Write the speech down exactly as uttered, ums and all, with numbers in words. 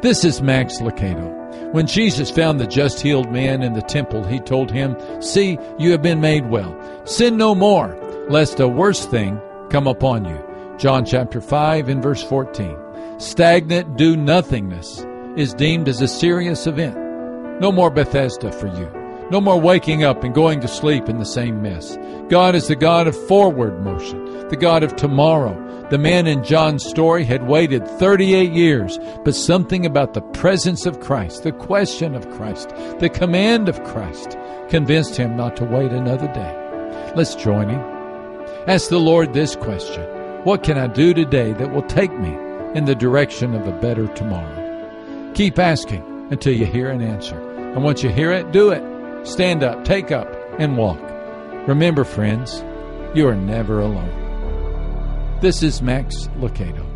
This is Max Lucado. When Jesus found the just healed man in the temple, he told him, "See, you have been made well. Sin no more, lest a worse thing come upon you." John chapter five and verse fourteen. Stagnant do-nothingness is deemed as a serious event. No more Bethesda for you. No more waking up and going to sleep in the same mess. God is the God of forward motion, the God of tomorrow. The man in John's story had waited thirty-eight years, but something about the presence of Christ, the question of Christ, the command of Christ, convinced him not to wait another day. Let's join him. Ask the Lord this question: what can I do today that will take me in the direction of a better tomorrow? Keep asking until you hear an answer. And once you hear it, do it. Stand up, take up, and walk. Remember, friends, you are never alone. This is Max Lucado.